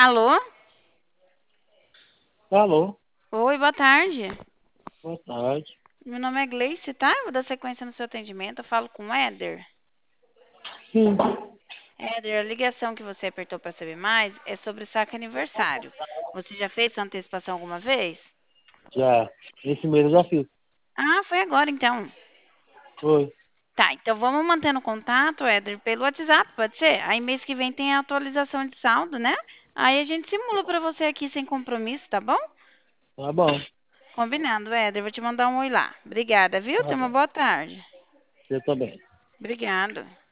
Alô? Alô, Oi, boa tarde. boa tarde. Meu nome é Gleice, tá? Vou dar sequência no seu atendimento. Eu falo com o Éder. Sim, Éder, a ligação que você apertou para saber mais é sobre saque aniversário. Você já fez sua antecipação alguma vez? já. Esse mês eu já fiz. Ah, foi agora então. Foi. Tá, então vamos mantendo contato, Éder, pelo WhatsApp, pode ser? Aí mês que vem tem a atualização de saldo, né? Aí a gente simula para você aqui sem compromisso, tá bom? Tá bom. Combinado, Éder. Vou te mandar um oi lá. Obrigada, viu? Tá Tenha uma bom. boa tarde. Você também. Obrigada.